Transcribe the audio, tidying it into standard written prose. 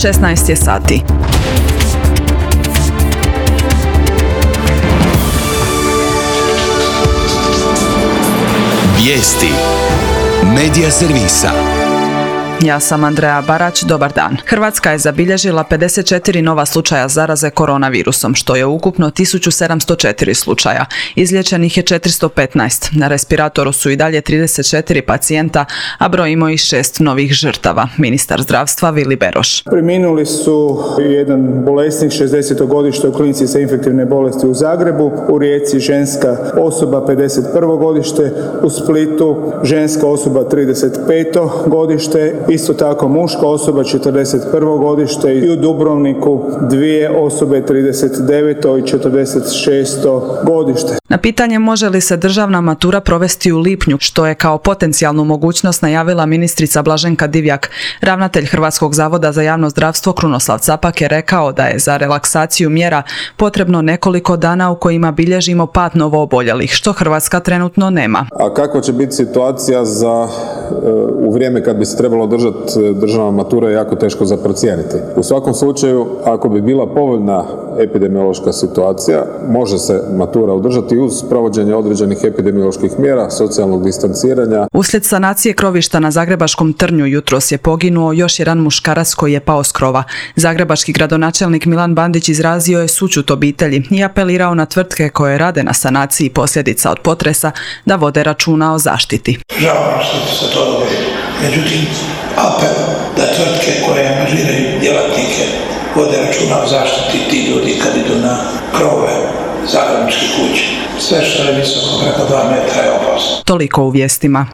16 je sati. Vijesti Medija servisa. Ja sam Andreja Barać, dobar dan. Hrvatska je zabilježila 54 nova slučaja zaraze koronavirusom, što je ukupno 1704 slučaja. Izliječenih je 415. Na respiratoru su i dalje 34 pacijenta, a brojimo i 6 novih žrtava. Ministar zdravstva Vili Beroš. Preminuli su jedan bolesnik 60. godište u klinici za infektivne bolesti u Zagrebu, u Rijeci ženska osoba 51. godište, u Splitu ženska osoba 35. godište, isto tako muška osoba 41. godište i u Dubrovniku dvije osobe 39. i 46. godište. Na pitanje može li se državna matura provesti u lipnju, što je kao potencijalnu mogućnost najavila ministrica Blaženka Divjak, ravnatelj Hrvatskog zavoda za javno zdravstvo Krunoslav Capak je rekao da je za relaksaciju mjera potrebno nekoliko dana u kojima bilježimo pad novooboljelih, što Hrvatska trenutno nema. A kakva će biti situacija u vrijeme kad bi se trebalo održati državna matura je jako teško za procijeniti. U svakom slučaju, ako bi bila povoljna epidemiološka situacija, može se matura održati uz provođenje određenih epidemioloških mjera, socijalnog distanciranja. Uslijed sanacije krovišta na Zagrebačkom Trnju jutros je poginuo još jedan muškarac koji je pao s krova. Zagrebački gradonačelnik Milan Bandić izrazio je sućut obitelji i apelirao na tvrtke koje rade na sanaciji posljedica od potresa da vode računa o zaštiti. Žao što se to dogodilo. Međutim, apel da tvrtke koje angažiraju djelatnike vode računa o zaštiti tih ljudi kad idu na krove zagrebačkih kuća. Sve što je visoko preko 2 metra je opasno. Toliko u vijestima.